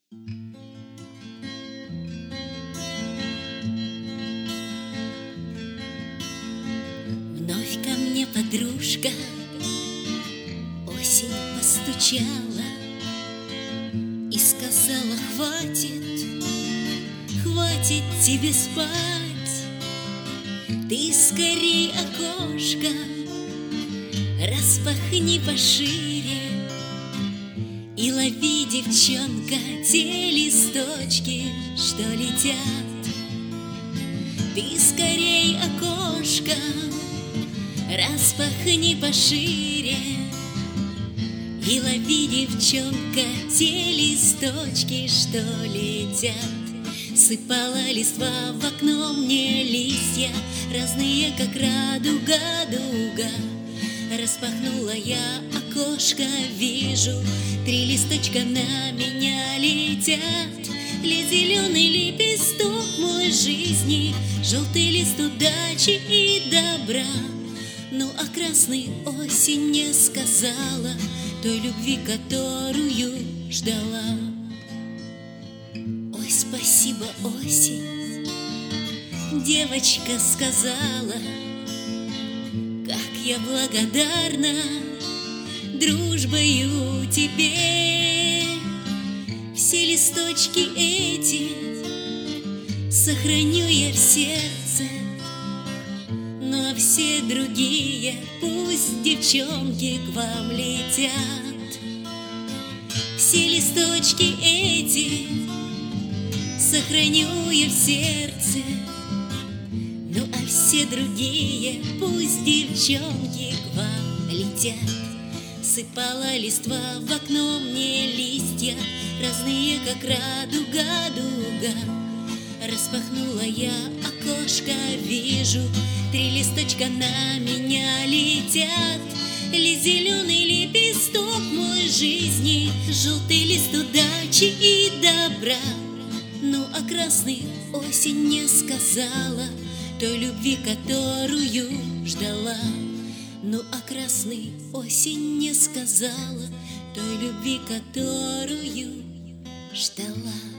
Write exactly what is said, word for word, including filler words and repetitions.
Вновь ко мне подружка осень постучала и сказала: хватит, хватит тебе спать, ты скорей окошко распахни пошире и лови, девчонка, те листочки, что летят. Ты скорей окошко распахни пошире и лови, девчонка, те листочки, что летят. Сыпала листва в окно мне листья, разные, как радуга, дуга. Распахнула я окошко, вижу, три листочка на меня летят. Лет зеленый лепесток мой жизни, желтый лист удачи и добра. Ну а красный осень не сказала той любви, которую ждала. Ой, спасибо, осень, девочка сказала, как я благодарна дружбою тебе. Все листочки эти сохраню я в сердце, ну а все другие пусть, девчонки, к вам летят. Все листочки эти сохраню я в сердце, ну а все другие пусть, девчонки, к вам летят. Сыпала листва в окно мне листья, разные, как радуга, дуга. Распахнула я окошко, вижу, три листочка на меня летят. Лист зеленый лепесток мой жизни, желтый лист удачи и добра. Ну а красный осень не сказала той любви, которую ждала. Ну а красный осень не сказала той любви, которую ждала.